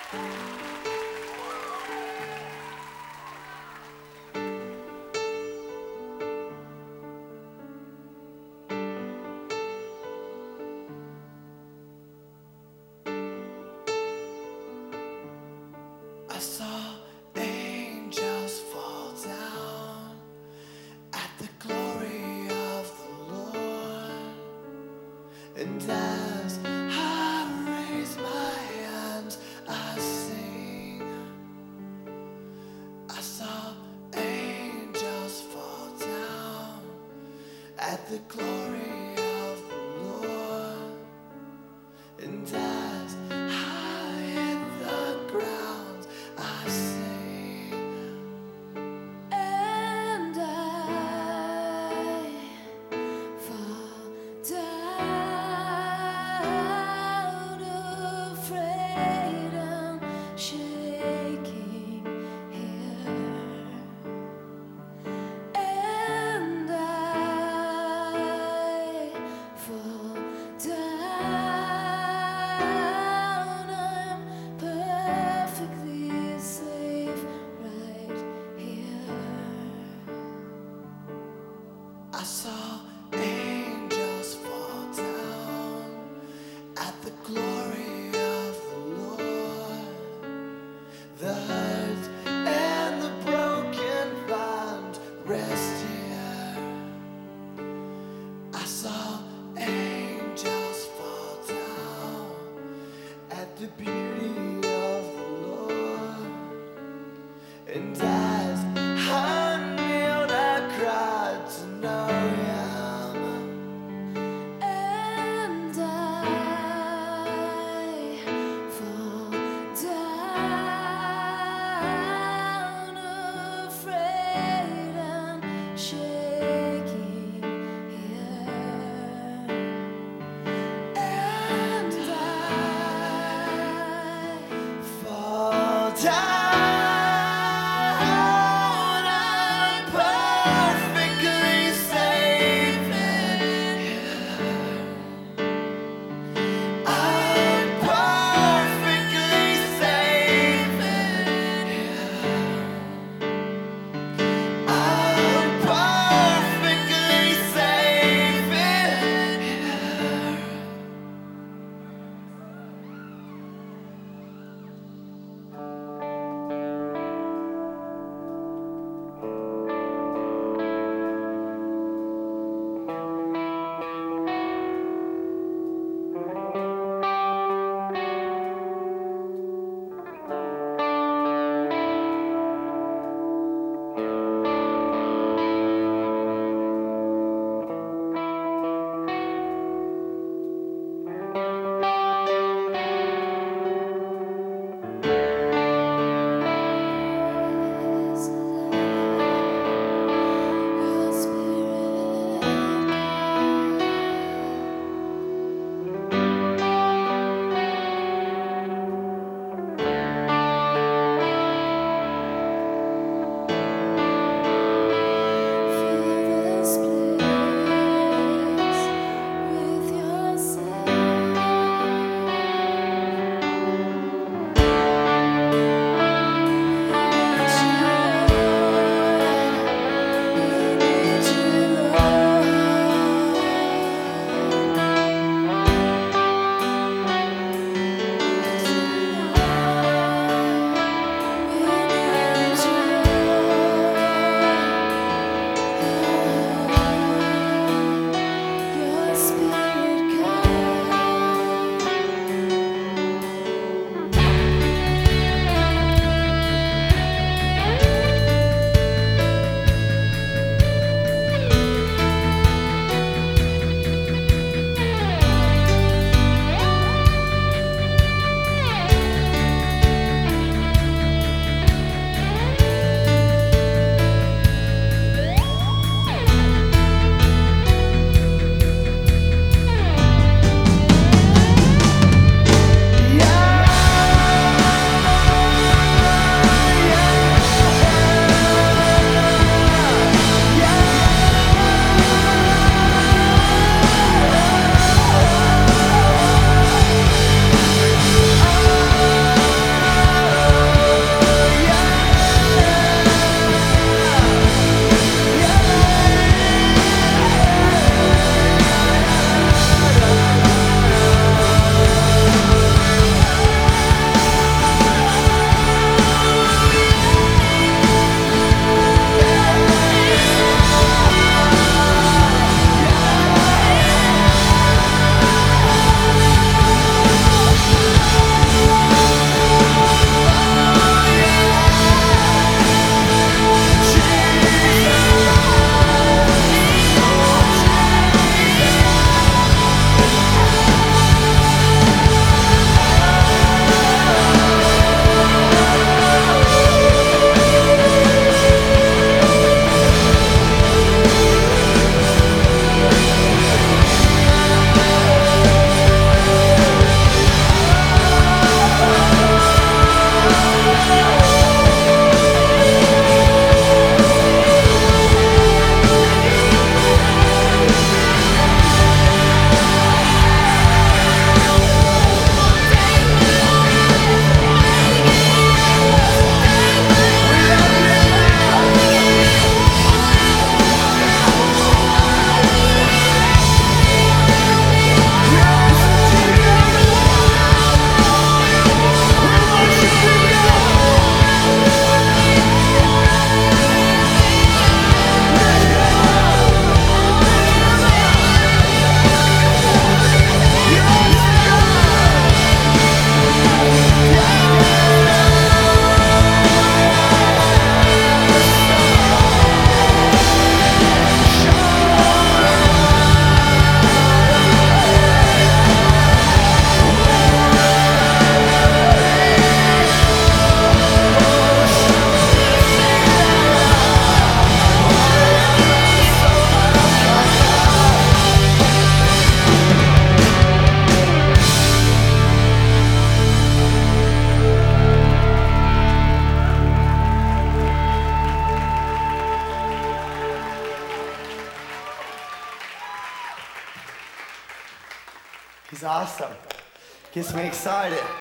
I saw angels fall down at the glory of the Lord, and as I raise my hands, I sing. I saw angels fall down at the glory of the Lord, and as I hit the ground, I sing. And I fall down, afraid and shaking here. And I fall down, I'm perfectly safe right here. I saw angels fall down at the glory of the Lord. The hurt and the broken find rest here. I saw angels fall down at the beauty of the Lord, and as I kneeled, I cried to know Him. And I fall down, afraid and shaking here. And I Fall down, I'm perfectly safe in here. I'm perfectly safe in here. I'm perfectly safe in here. He's awesome. Gets me excited.